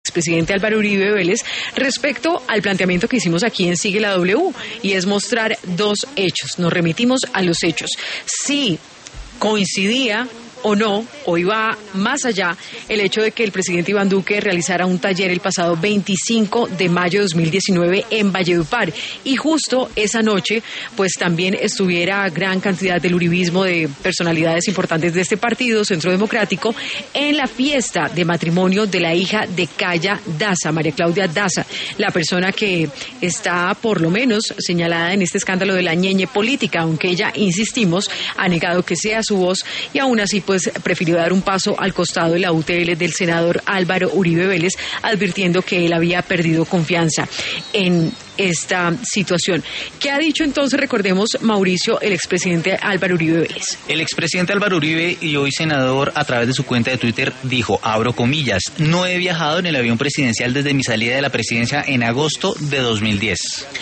expresidente Álvaro Uribe Vélez respecto al planteamiento que hicimos aquí en Sigue la W, y es mostrar dos hechos. Nos remitimos a los hechos. Si coincidía o no, o iba más allá, el hecho de que el presidente Iván Duque realizara un taller el pasado 25 de mayo de 2019 en Valledupar, y justo esa noche pues también estuviera gran cantidad del uribismo, de personalidades importantes de este partido, Centro Democrático, en la fiesta de matrimonio de la hija de Calla Daza, María Claudia Daza, la persona que está por lo menos señalada en este escándalo de la ñeñe política, aunque ella, insistimos, ha negado que sea su voz, y aún así pues prefirió dar un paso al costado de la UTL del senador Álvaro Uribe Vélez, advirtiendo que él había perdido confianza en esta situación. ¿Qué ha dicho entonces, recordemos, Mauricio, el expresidente Álvaro Uribe Vélez? El expresidente Álvaro Uribe, y hoy senador, a través de su cuenta de Twitter, dijo, abro comillas, no he viajado en el avión presidencial desde mi salida de la presidencia en agosto de 2010.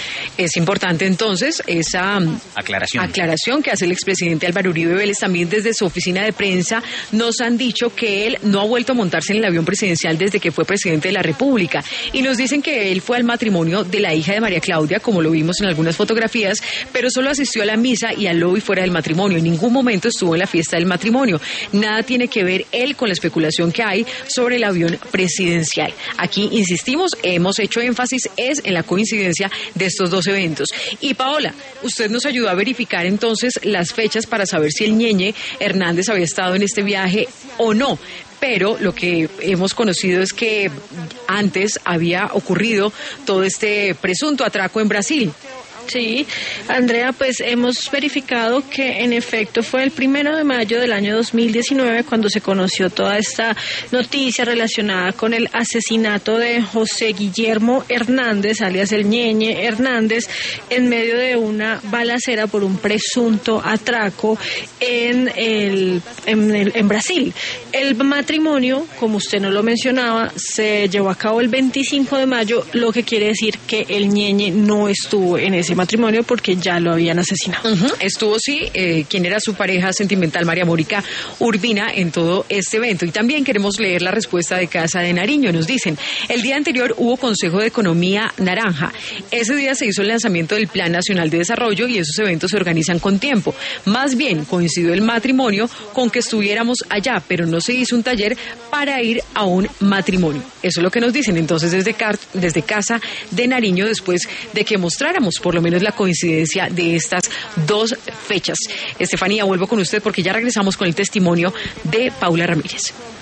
Es importante entonces esa aclaración que hace el expresidente Álvaro Uribe Vélez. También desde su oficina de prensa nos han dicho que él no ha vuelto a montarse en el avión presidencial desde que fue presidente de la República, y nos dicen que él fue al matrimonio de la hija de María Claudia, como lo vimos en algunas fotografías, pero solo asistió a la misa y al lobby fuera del matrimonio. En ningún momento estuvo en la fiesta del matrimonio. Nada tiene que ver él con la especulación que hay sobre el avión presidencial. Aquí insistimos, hemos hecho énfasis es en la coincidencia de estos dos eventos. Y Paola, usted nos ayudó a verificar entonces las fechas para saber si el ñeñe Hernández había estado en este viaje o no. Pero lo que hemos conocido es que antes había ocurrido todo este presunto atraco en Brasil. Sí, Andrea, pues hemos verificado que en efecto fue el 1 de mayo del año 2019 cuando se conoció toda esta noticia relacionada con el asesinato de José Guillermo Hernández, alias el ñeñe Hernández, en medio de una balacera por un presunto atraco en Brasil. El matrimonio, como usted nos lo mencionaba, se llevó a cabo el 25 de mayo, lo que quiere decir que el ñeñe no estuvo en ese matrimonio porque ya lo habían asesinado. Estuvo, sí, quien era su pareja sentimental, María Mónica Urbina, en todo este evento. Y también queremos leer la respuesta de Casa de Nariño. Nos dicen, el día anterior hubo Consejo de Economía Naranja. Ese día se hizo el lanzamiento del Plan Nacional de Desarrollo y esos eventos se organizan con tiempo. Más bien coincidió el matrimonio con que estuviéramos allá, pero no se hizo un taller para ir a un matrimonio. Eso es lo que nos dicen entonces desde Casa de Nariño, después de que mostráramos por lo menos la coincidencia de estas dos fechas. Estefanía, vuelvo con usted porque ya regresamos con el testimonio de Paula Ramírez.